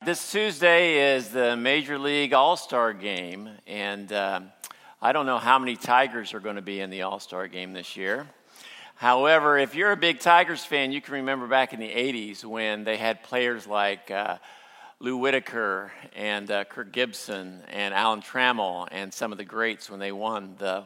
This Tuesday is the Major League All-Star Game, and I don't know how many Tigers are going to be in the All-Star Game this year. However, if you're a big Tigers fan, you can remember back in the 80s when they had players like Lou Whitaker and Kirk Gibson and Alan Trammell and some of the greats when they won the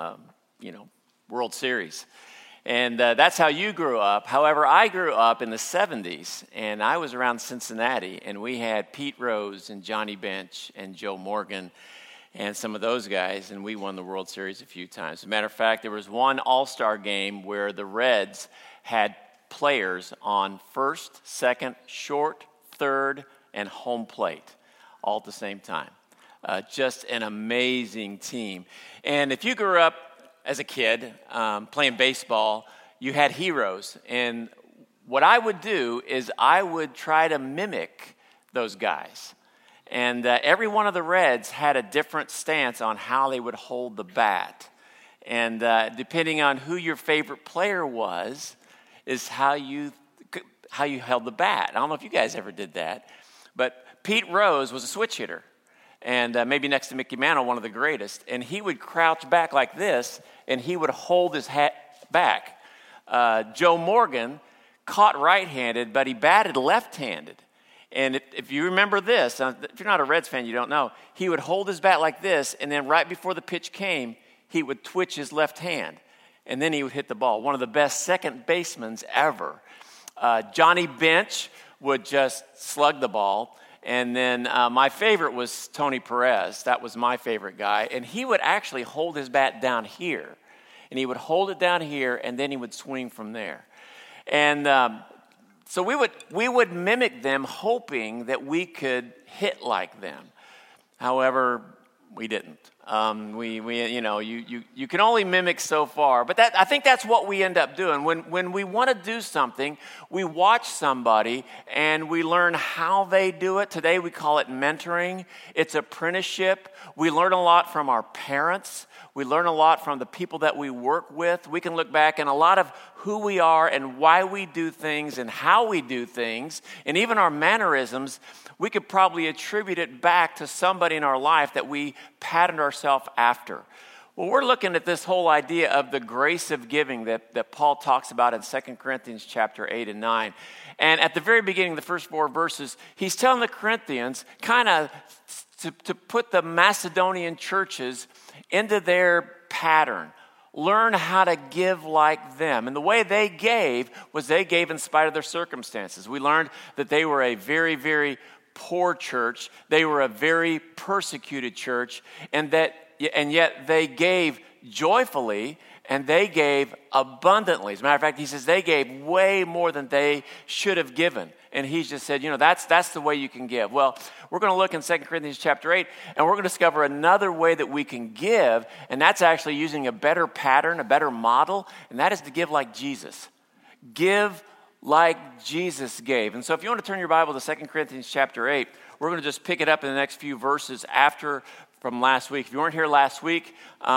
World Series. And that's how you grew up. However, I grew up in the 70s, and I was around Cincinnati, and we had Pete Rose and Johnny Bench and Joe Morgan and some of those guys, and we won the World Series a few times. As a matter of fact, there was one All-Star game where the Reds had players on first, second, short, third, and home plate all at the same time. Just an amazing team. And if you grew up as a kid, playing baseball, you had heroes. And what I would do is I would try to mimic those guys. And every one of the Reds had a different stance on how they would hold the bat. And depending on who your favorite player was, is how you held the bat. I don't know if you guys ever did that. But Pete Rose was a switch hitter. And maybe next to Mickey Mantle, one of the greatest. And he would crouch back like this, and he would hold his hat back. Joe Morgan caught right-handed, but he batted left-handed. And if you remember this, if you're not a Reds fan, you don't know, he would hold his bat like this, and then right before the pitch came, he would twitch his left hand, and then he would hit the ball. One of the best second basemen ever. Johnny Bench would just slug the ball. And then my favorite was Tony Perez. That was my favorite guy. And he would actually hold his bat down here. And he would hold it down here, and then he would swing from there. And so we would mimic them, hoping that we could hit like them. However, we didn't. You can only mimic so far. But I think that's what we end up doing. When we want to do something, we watch somebody and we learn how they do it. Today we call it mentoring. It's apprenticeship. We learn a lot from our parents. We learn a lot from the people that we work with. We can look back and a lot of who we are and why we do things and how we do things, and even our mannerisms, we could probably attribute it back to somebody in our life that we patterned ourselves after. Well, we're looking at this whole idea of the grace of giving that Paul talks about in 2 Corinthians chapter 8 and 9. And at the very beginning, the first 4 verses, he's telling the Corinthians kind of to put the Macedonian churches into their pattern. Learn how to give like them. And the way they gave was they gave in spite of their circumstances. We learned that they were a very, very poor church. They were a very persecuted church. And yet they gave joyfully and they gave abundantly. As a matter of fact, he says they gave way more than they should have given. And he just said, that's the way you can give. Well, we're going to look in 2 Corinthians chapter 8, and we're going to discover another way that we can give, and that's actually using a better pattern, a better model, and that is to give like Jesus. Give like Jesus gave. And so if you want to turn your Bible to 2 Corinthians chapter 8, we're going to just pick it up in the next few verses from last week. If you weren't here last week,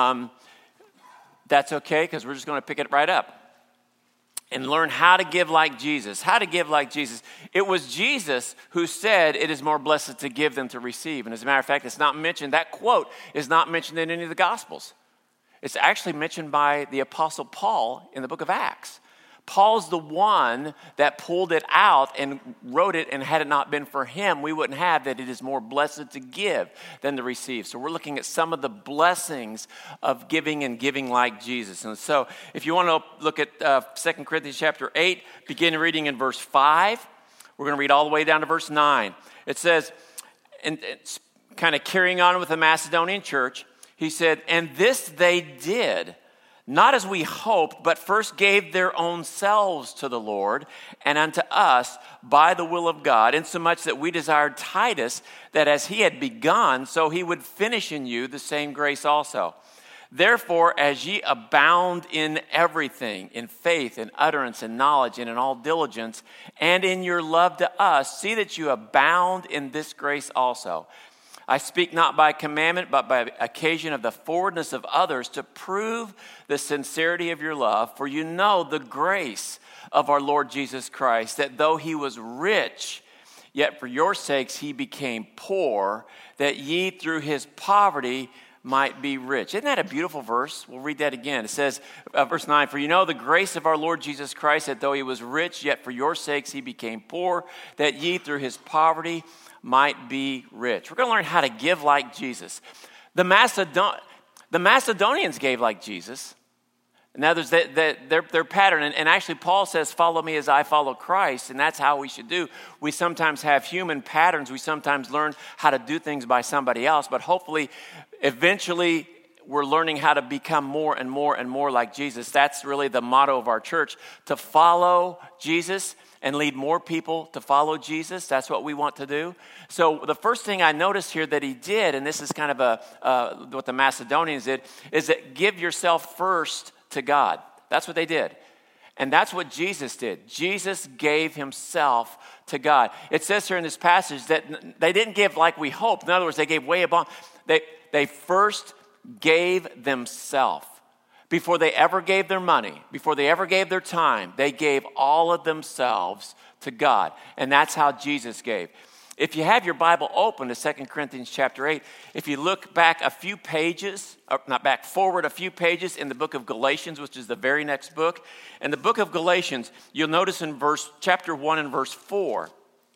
that's okay, because we're just going to pick it right up and learn how to give like Jesus. How to give like Jesus. It was Jesus who said it is more blessed to give than to receive. And as a matter of fact, it's not mentioned, that quote is not mentioned in any of the Gospels. It's actually mentioned by the Apostle Paul in the book of Acts. Paul's the one that pulled it out and wrote it, and had it not been for him, we wouldn't have that it is more blessed to give than to receive. So we're looking at some of the blessings of giving and giving like Jesus. And so if you want to look at 2 Corinthians chapter 8, begin reading in verse 5. We're going to read all the way down to verse 9. It says, and it's kind of carrying on with the Macedonian church, he said, "And this they did, not as we hoped, but first gave their own selves to the Lord and unto us by the will of God, insomuch that we desired Titus, that as he had begun, so he would finish in you the same grace also. Therefore, as ye abound in everything, in faith, in utterance, in knowledge, and in all diligence, and in your love to us, see that you abound in this grace also. I speak not by commandment, but by occasion of the forwardness of others, to prove the sincerity of your love. For you know the grace of our Lord Jesus Christ, that though he was rich, yet for your sakes he became poor, that ye through his poverty might be rich. Isn't that a beautiful verse? We'll read that again. It says, verse 9, for you know the grace of our Lord Jesus Christ, that though he was rich, yet for your sakes he became poor, that ye through his poverty might be rich. We're going to learn how to give like Jesus. The Macedonians gave like Jesus. In other words, their pattern, and actually Paul says, follow me as I follow Christ, and that's how we should do. We sometimes have human patterns. We sometimes learn how to do things by somebody else, but hopefully, eventually, we're learning how to become more and more and more like Jesus. That's really the motto of our church, to follow Jesus and lead more people to follow Jesus. That's what we want to do. So the first thing I noticed here that he did, and this is kind of what the Macedonians did, is that give yourself first to God. That's what they did. And that's what Jesus did. Jesus gave himself to God. It says here in this passage that they didn't give like we hoped. In other words, they gave way above. They first gave themselves. Before they ever gave their money, before they ever gave their time, they gave all of themselves to God. And that's how Jesus gave. If you have your Bible open to 2 Corinthians chapter 8, if you look back a few pages, forward a few pages in the book of Galatians, which is the very next book, in the book of Galatians, you'll notice in chapter 1 and verse 4,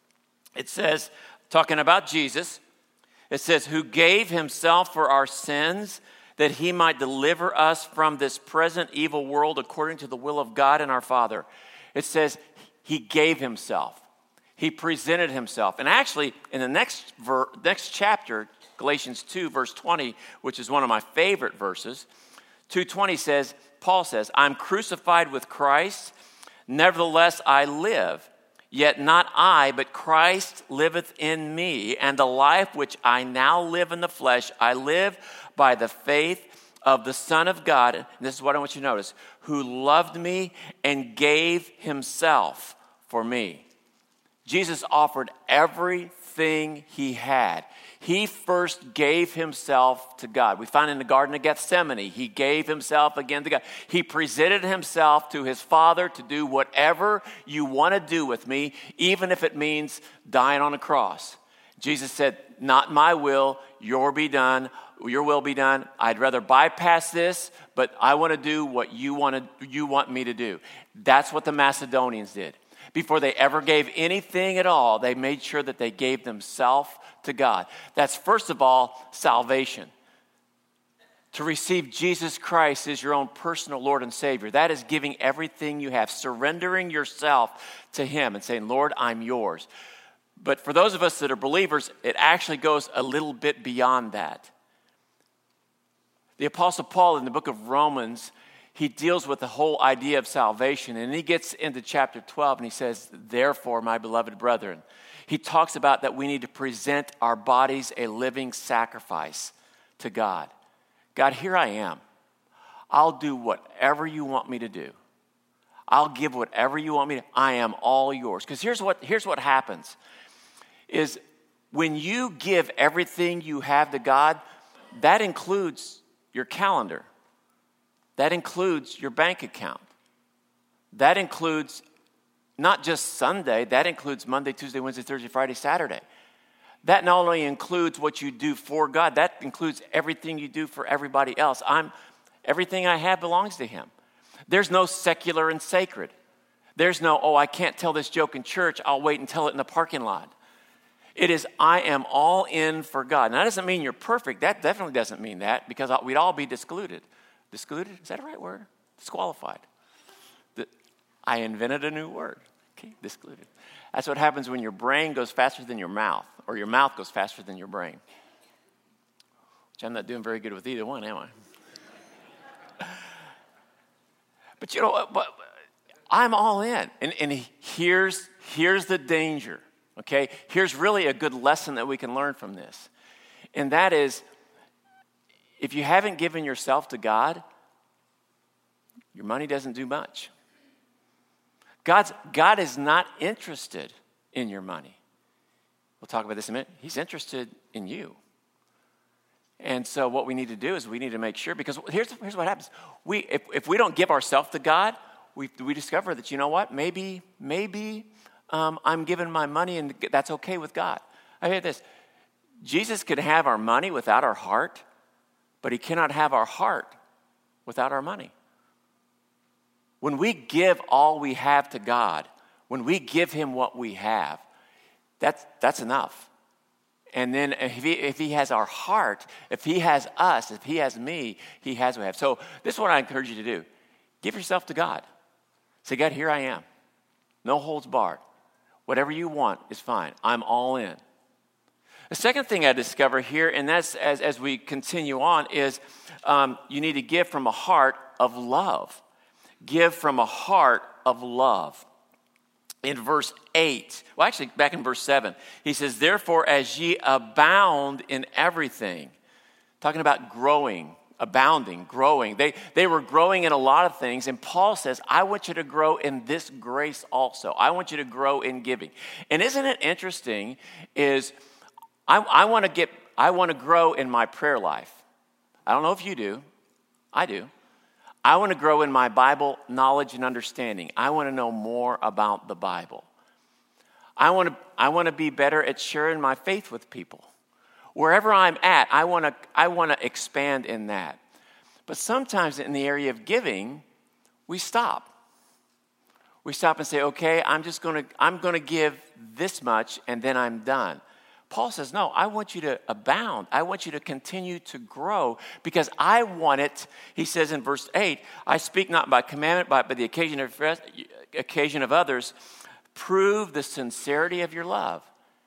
it says, talking about Jesus, it says, who gave himself for our sins, that he might deliver us from this present evil world according to the will of God and our Father. It says he gave himself. He presented himself. And actually, in the next chapter, Galatians 2, verse 20, which is one of my favorite verses, 2:20 says, Paul says, I'm crucified with Christ, nevertheless I live. Yet not I, but Christ liveth in me, and the life which I now live in the flesh, I live by the faith of the Son of God, and this is what I want you to notice, who loved me and gave himself for me. Jesus offered everything he had. He first gave himself to God. We find in the Garden of Gethsemane, he gave himself again to God. He presented himself to his Father to do whatever you want to do with me, even if it means dying on a cross. Jesus said, not my will, your will be done. I'd rather bypass this, but I want to do what you want me to do. That's what the Macedonians did. Before they ever gave anything at all, they made sure that they gave themselves to God. That's first of all, salvation. To receive Jesus Christ as your own personal Lord and Savior. That is giving everything you have, surrendering yourself to him and saying, Lord, I'm yours. But for those of us that are believers, it actually goes a little bit beyond that. The Apostle Paul in the book of Romans, he deals with the whole idea of salvation. And he gets into chapter 12 and he says, therefore, my beloved brethren, he talks about that we need to present our bodies a living sacrifice to God. God, here I am. I'll do whatever you want me to do. I'll give whatever you want me to. I am all yours. Because here's what happens. Is when you give everything you have to God, that includes your calendar. That includes your bank account. That includes not just Sunday, that includes Monday, Tuesday, Wednesday, Thursday, Friday, Saturday. That not only includes what you do for God, that includes everything you do for everybody else. Everything I have belongs to him. There's no secular and sacred. There's no, I can't tell this joke in church, I'll wait and tell it in the parking lot. It is, I am all in for God. Now, that doesn't mean you're perfect. That definitely doesn't mean that, because we'd all be discluded. Discluded? Is that a right word? Disqualified. I invented a new word. Okay, discluded. That's what happens when your brain goes faster than your mouth, or your mouth goes faster than your brain. Which I'm not doing very good with either one, am I? But you know what? But I'm all in. And here's the danger, okay? Here's really a good lesson that we can learn from this. And that is, if you haven't given yourself to God, your money doesn't do much. God is not interested in your money. We'll talk about this in a minute. He's interested in you. And so what we need to do is we need to make sure, because here's what happens. If we don't give ourselves to God, we discover that, you know what, maybe I'm giving my money and that's okay with God. I hear this. Jesus could have our money without our heart, but he cannot have our heart without our money. When we give all we have to God, when we give him what we have, that's enough. And then if he has our heart, if he has us, if he has me, he has what we have. So this is what I encourage you to do. Give yourself to God. Say, God, here I am. No holds barred. Whatever you want is fine. I'm all in. The second thing I discover here, and that's as we continue on, is you need to give from a heart of love. Give from a heart of love. In verse 8, well, actually, back in verse 7, he says, therefore, as ye abound in everything, talking about growing, abounding, growing. They were growing in a lot of things, and Paul says, I want you to grow in this grace also. I want you to grow in giving. And isn't it interesting is I want to grow in my prayer life. I don't know if you do. I do. I want to grow in my Bible knowledge and understanding. I want to know more about the Bible. I want to be better at sharing my faith with people. Wherever I'm at, I want to expand in that. But sometimes in the area of giving, we stop. We stop and say, okay, I'm going to give this much and then I'm done. Paul says, no, I want you to abound. I want you to continue to grow because I want it. He says in verse 8, I speak not by commandment, but by the occasion of others. Prove the sincerity of your love.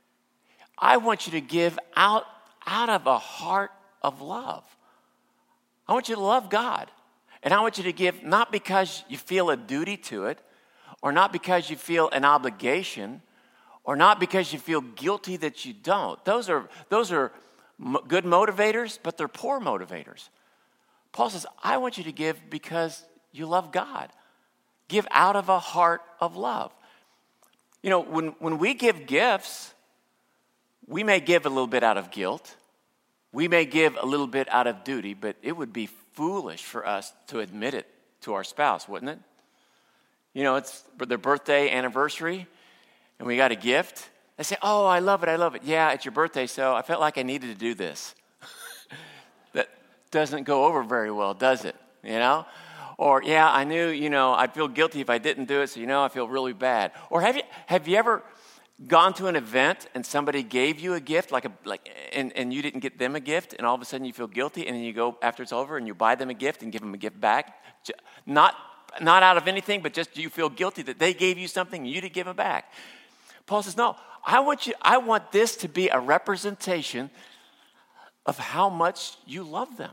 I want you to give out of a heart of love. I want you to love God. And I want you to give not because you feel a duty to it, or not because you feel an obligation, or not because you feel guilty that you don't. Those are good motivators, but they're poor motivators. Paul says, I want you to give because you love God. Give out of a heart of love. You know, when we give gifts, we may give a little bit out of guilt. We may give a little bit out of duty, but it would be foolish for us to admit it to our spouse, wouldn't it? You know, it's their birthday, anniversary, and we got a gift. They say, oh, I love it. Yeah, it's your birthday, so I felt like I needed to do this. That doesn't go over very well, does it? You know? Or, yeah, I knew, I'd feel guilty if I didn't do it, so, I feel really bad. Or have you ever gone to an event and somebody gave you a gift, and you didn't get them a gift, and all of a sudden you feel guilty, and then you go after it's over and you buy them a gift and give them a gift back? Not out of anything, but just you feel guilty that they gave you something and you didn't give them back. Paul says, no, I want this to be a representation of how much you love them,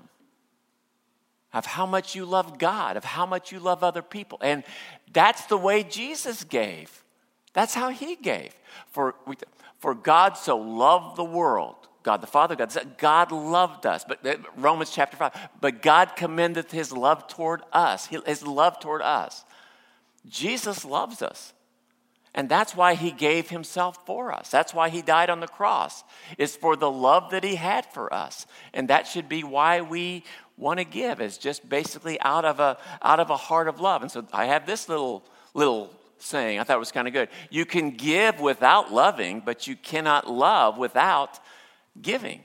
of how much you love God, of how much you love other people. And that's the way Jesus gave. That's how he gave. For God so loved the world, God the Father, God loved us. But Romans chapter 5, but God commendeth his love toward us, his love toward us. Jesus loves us. And that's why he gave himself for us. That's why he died on the cross. It's for the love that he had for us. And that should be why we want to give, is just basically out of a heart of love. And so I have this little saying. I thought it was kind of good. You can give without loving, but you cannot love without giving.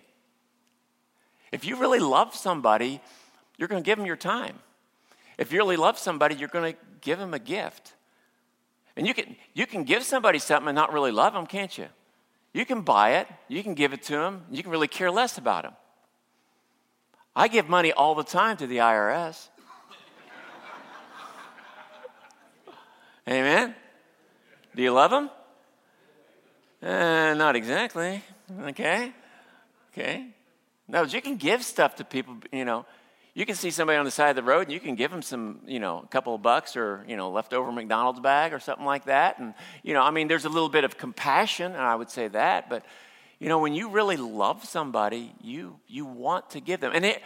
If you really love somebody, you're going to give them your time. If you really love somebody, you're going to give them a gift. And you can give somebody something and not really love them, can't you? You can buy it. You can give it to them. You can really care less about them. I give money all the time to the IRS. Amen? Do you love them? Not exactly. Okay. No, you can give stuff to people, You can see somebody on the side of the road and you can give them some, a couple of bucks or, leftover McDonald's bag or something like that. And, there's a little bit of compassion, and I would say that. But, when you really love somebody, you want to give them. And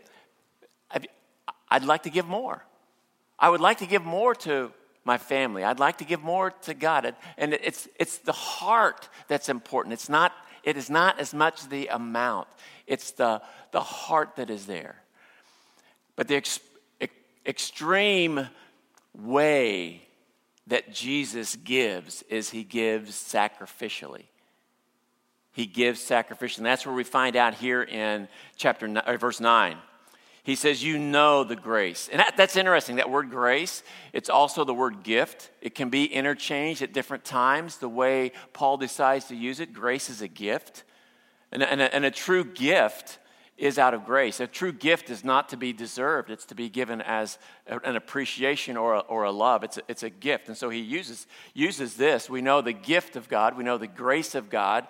I'd like to give more. I would like to give more to my family. I'd like to give more to God. And it's the heart that's important. It is not as much the amount. It's the heart that is there. But the extreme way that Jesus gives is he gives sacrificially. He gives sacrificially. And that's where we find out here in verse 9. He says, you know the grace. And that's interesting. That word grace, it's also the word gift. It can be interchanged at different times. The way Paul decides to use it, grace is a gift. And a true gift is out of grace. A true gift is not to be deserved. It's to be given as an appreciation or a love. It's a gift. And so he uses this. We know the gift of God. We know the grace of God.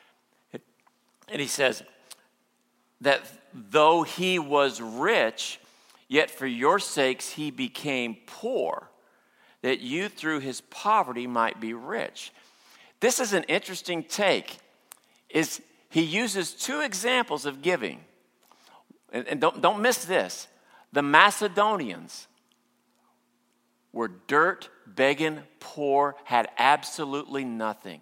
And he says that though he was rich, yet for your sakes he became poor, that you through his poverty might be rich. This is an interesting take. He uses two examples of giving. And don't miss this. The Macedonians were dirt, begging, poor, had absolutely nothing.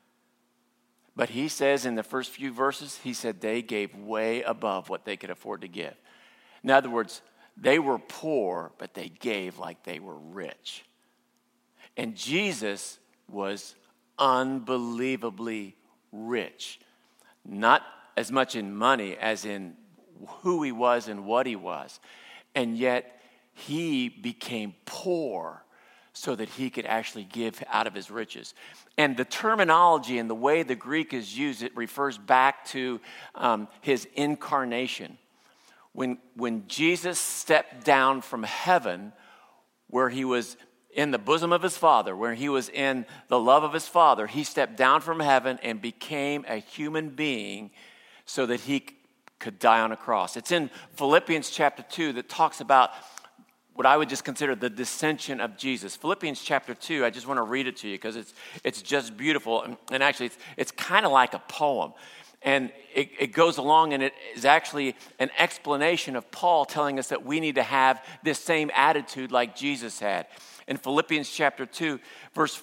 But he says in the first few verses, he said they gave way above what they could afford to give. In other words, they were poor, but they gave like they were rich. And Jesus was unbelievably rich. Not as much in money as in who he was and what he was. And yet he became poor so that he could actually give out of his riches. And the terminology and the way the Greek is used, it refers back to his incarnation. When Jesus stepped down from heaven, where he was in the bosom of his Father, where he was in the love of his Father, he stepped down from heaven and became a human being so that he could die on a cross. It's in Philippians chapter 2 that talks about what I would just consider the descension of Jesus. Philippians chapter 2, I just want to read it to you because it's just beautiful. And actually, it's kind of like a poem. And it goes along, and it is actually an explanation of Paul telling us that we need to have this same attitude like Jesus had. In Philippians chapter 2, verse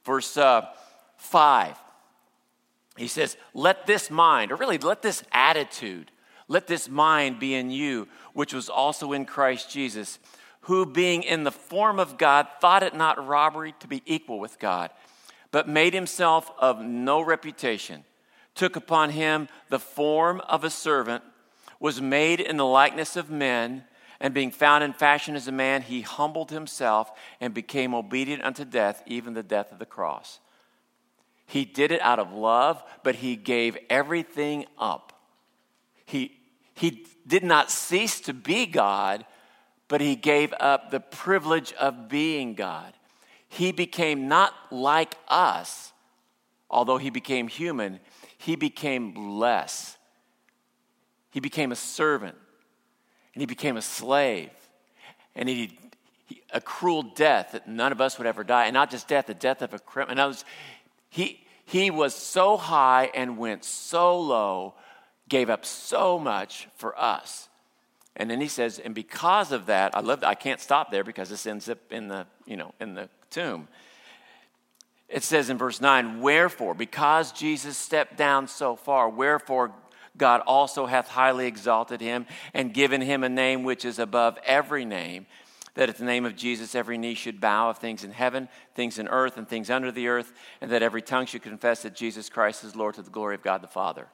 5, he says, let this mind, or really let this attitude, let this mind be in you, which was also in Christ Jesus, who being in the form of God, thought it not robbery to be equal with God, but made himself of no reputation, took upon him the form of a servant, was made in the likeness of men, and being found in fashion as a man, he humbled himself and became obedient unto death, even the death of the cross. He did it out of love, but he gave everything up. He did not cease to be God, but he gave up the privilege of being God. He became not like us, although he became human, he became less. He became a servant, and he became a slave, and a cruel death that none of us would ever die, and not just death, the death of a criminal. He was so high and went so low, gave up so much for us. And then he says, and because of that, I can't stop there because this ends up in the tomb. It says in verse 9, wherefore, because Jesus stepped down so far, wherefore God also hath highly exalted him and given him a name which is above every name, that at the name of Jesus every knee should bow, of things in heaven, things in earth, and things under the earth, and that every tongue should confess that Jesus Christ is Lord, to the glory of God the Father.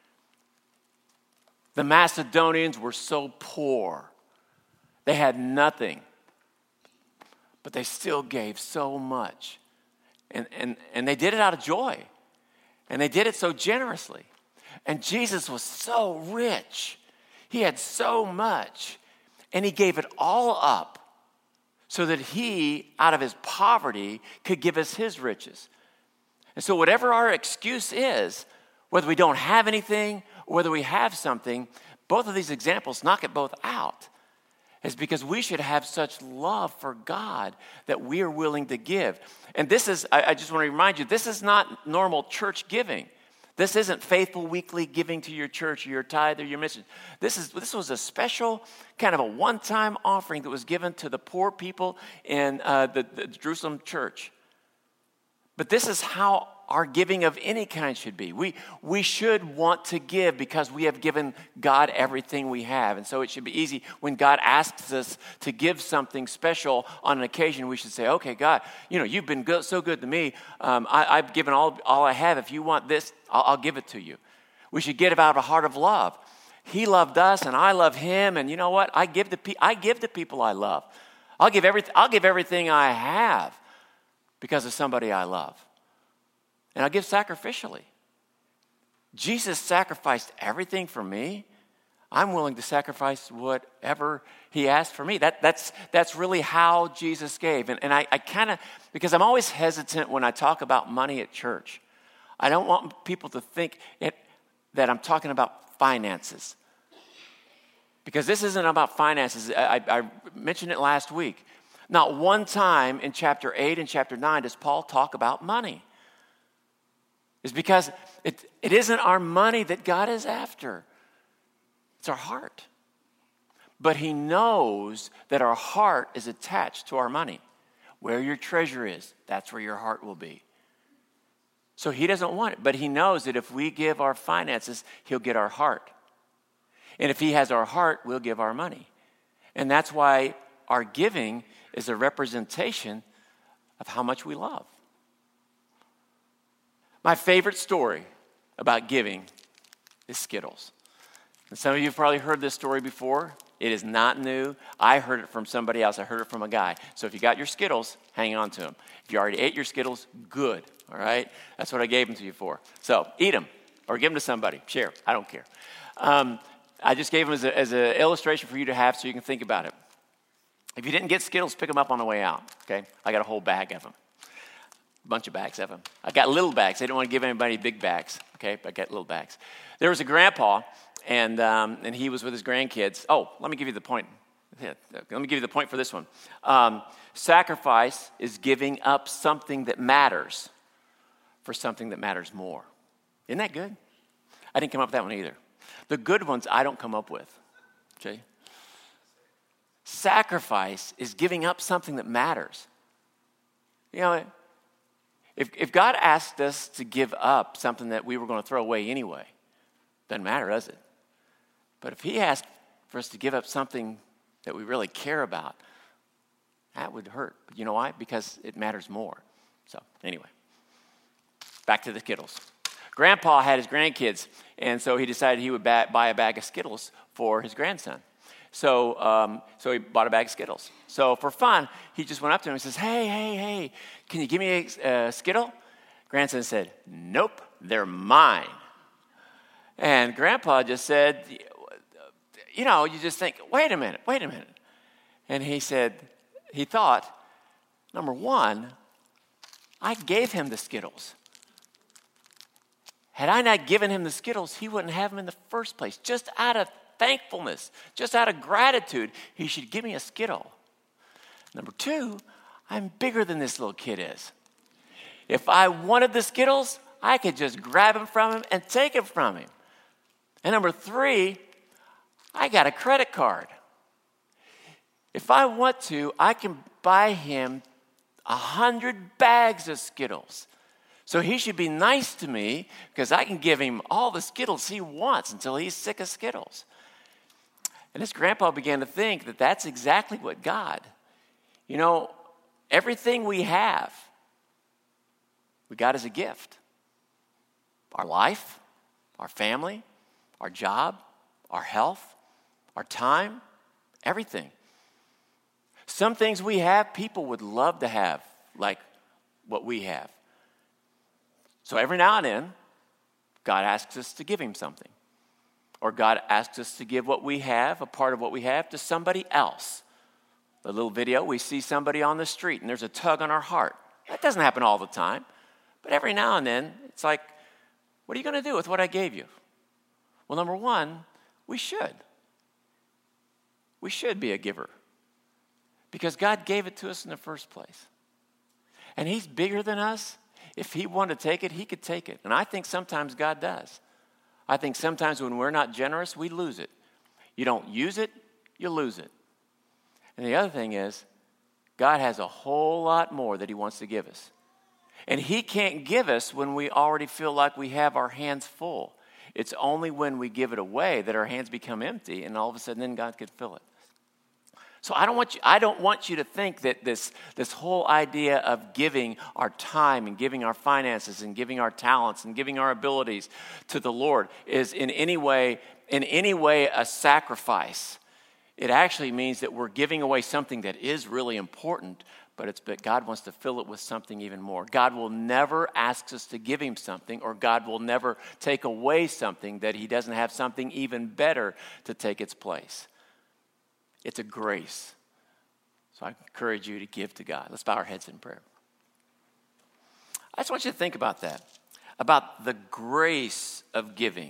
The Macedonians were so poor. They had nothing. But they still gave so much. And they did it out of joy. And they did it so generously. And Jesus was so rich. He had so much. And he gave it all up so that he, out of his poverty, could give us his riches. And so whatever our excuse is, whether we don't have anything or whether we have something, both of these examples knock it both out. It's because we should have such love for God that we are willing to give. And this is, I just want to remind you, this is not normal church giving. This isn't faithful weekly giving to your church or your tithe or your mission. This was a special kind of a one-time offering that was given to the poor people in the Jerusalem church. But this is how our giving of any kind should be. We should want to give because we have given God everything we have. And so it should be easy when God asks us to give something special on an occasion, we should say, okay, God, you've been so good to me. I've given all I have. If you want this, I'll give it to you. We should give out of a heart of love. He loved us and I love him. And you know what? I give to people I love. I'll give everything I have because of somebody I love. And I'll give sacrificially. Jesus sacrificed everything for me. I'm willing to sacrifice whatever he asked for me. That's really how Jesus gave. And I kind of, because I'm always hesitant when I talk about money at church. I don't want people to think that I'm talking about finances. Because this isn't about finances. I mentioned it last week. Not one time in chapter 8 and chapter 9 does Paul talk about money. It's because it isn't our money that God is after. It's our heart. But he knows that our heart is attached to our money. Where your treasure is, that's where your heart will be. So he doesn't want it. But he knows that if we give our finances, he'll get our heart. And if he has our heart, we'll give our money. And that's why our giving is a representation of how much we love. My favorite story about giving is Skittles. And some of you have probably heard this story before. It is not new. I heard it from somebody else. I heard it from a guy. So if you got your Skittles, hang on to them. If you already ate your Skittles, good. All right? That's what I gave them to you for. So eat them or give them to somebody. Share. I don't care. I just gave them as an illustration for you to have so you can think about it. If you didn't get Skittles, pick them up on the way out, okay? I got a whole bag of them. A bunch of bags of them. I got little bags. I didn't want to give anybody big bags, okay? But I got little bags. There was a grandpa, and he was with his grandkids. Oh, let me give you the point. Let me give you the point for this one. Sacrifice is giving up something that matters for something that matters more. Isn't that good? I didn't come up with that one either. The good ones I don't come up with, okay? Sacrifice is giving up something that matters. If God asked us to give up something that we were going to throw away anyway, doesn't matter, does it? But if he asked for us to give up something that we really care about, that would hurt. But you know why? Because it matters more. So anyway, back to the Skittles. Grandpa had his grandkids, and so he decided he would buy a bag of Skittles for his grandson. So he bought a bag of Skittles. So for fun, he just went up to him and says, hey, can you give me a Skittle? Grandson said, nope, they're mine. And Grandpa just said, you just think, wait a minute. And he said, he thought, number one, I gave him the Skittles. Had I not given him the Skittles, he wouldn't have them in the first place. Just out of thankfulness, just out of gratitude, he should give me a Skittle. Number two, I'm bigger than this little kid is. If I wanted the Skittles, I could just grab them from him and take them from him. And number three, I got a credit card. If I want to, I can buy him 100 bags of Skittles. So he should be nice to me because I can give him all the Skittles he wants until he's sick of Skittles. And this grandpa began to think that that's exactly what God, everything we have, we got as a gift. Our life, our family, our job, our health, our time, everything. Some things we have, people would love to have, like what we have. So every now and then, God asks us to give him something. Or God asks us to give what we have, a part of what we have, to somebody else. The little video, we see somebody on the street and there's a tug on our heart. That doesn't happen all the time. But every now and then, it's like, what are you going to do with what I gave you? Well, number one, we should. We should be a giver. Because God gave it to us in the first place. And he's bigger than us. If he wanted to take it, he could take it. And I think sometimes God does. I think sometimes when we're not generous, we lose it. You don't use it, you lose it. And the other thing is, God has a whole lot more that he wants to give us. And he can't give us when we already feel like we have our hands full. It's only when we give it away that our hands become empty, and all of a sudden then God can fill it. So I don't want you to think that this whole idea of giving our time and giving our finances and giving our talents and giving our abilities to the Lord is in any way a sacrifice. It actually means that we're giving away something that is really important, but God wants to fill it with something even more. God will never ask us to give him something, or God will never take away something that he doesn't have something even better to take its place. It's a grace. So I encourage you to give to God. Let's bow our heads in prayer. I just want you to think about that, about the grace of giving.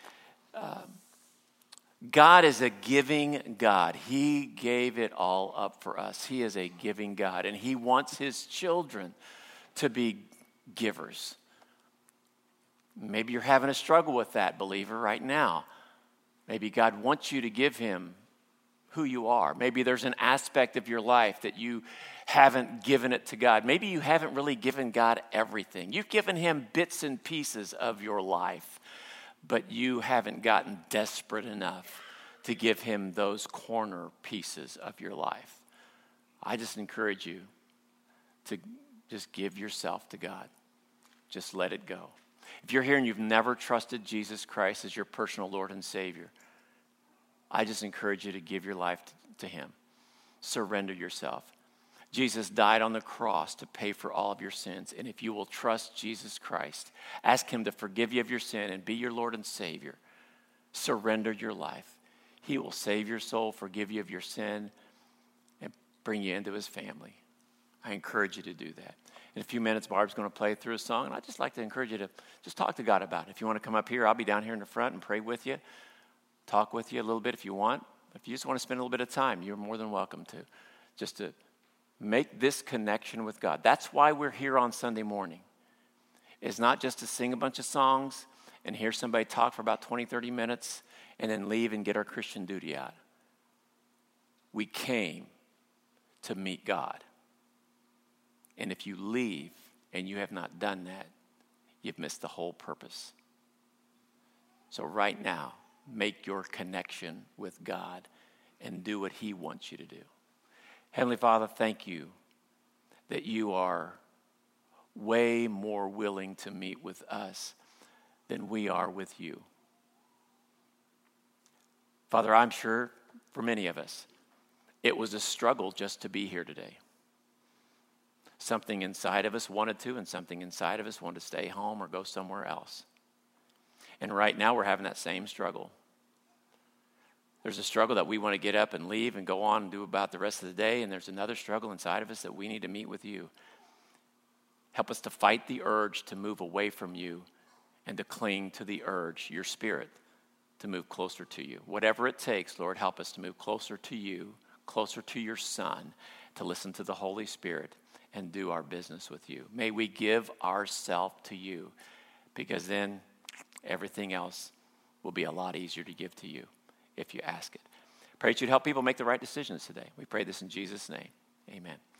God is a giving God. He gave it all up for us. He is a giving God, and he wants his children to be givers. Maybe you're having a struggle with that, believer, right now. Maybe God wants you to give him who you are. Maybe there's an aspect of your life that you haven't given it to God. Maybe you haven't really given God everything. You've given him bits and pieces of your life, but you haven't gotten desperate enough to give him those corner pieces of your life. I just encourage you to just give yourself to God. Just let it go. If you're here and you've never trusted Jesus Christ as your personal Lord and Savior, I just encourage you to give your life to him. Surrender yourself. Jesus died on the cross to pay for all of your sins. And if you will trust Jesus Christ, ask him to forgive you of your sin and be your Lord and Savior, surrender your life. He will save your soul, forgive you of your sin, and bring you into his family. I encourage you to do that. In a few minutes, Barb's going to play through a song, and I'd just like to encourage you to just talk to God about it. If you want to come up here, I'll be down here in the front and pray with you, talk with you a little bit if you want. If you just want to spend a little bit of time, you're more than welcome to. Just to make this connection with God. That's why we're here on Sunday morning. It's not just to sing a bunch of songs and hear somebody talk for about 20, 30 minutes and then leave and get our Christian duty out. We came to meet God. And if you leave and you have not done that, you've missed the whole purpose. So right now, make your connection with God and do what he wants you to do. Heavenly Father, thank you that you are way more willing to meet with us than we are with you. Father, I'm sure for many of us, it was a struggle just to be here today. Something inside of us wanted to, and something inside of us wanted to stay home or go somewhere else. And right now we're having that same struggle. There's a struggle that we want to get up and leave and go on and do about the rest of the day, and there's another struggle inside of us that we need to meet with you. Help us to fight the urge to move away from you and to cling to the urge, your Spirit, to move closer to you. Whatever it takes, Lord, help us to move closer to you, closer to your Son, to listen to the Holy Spirit and do our business with you. May we give ourselves to you, because then everything else will be a lot easier to give to you if you ask it. Pray that you'd help people make the right decisions today. We pray this in Jesus' name. Amen.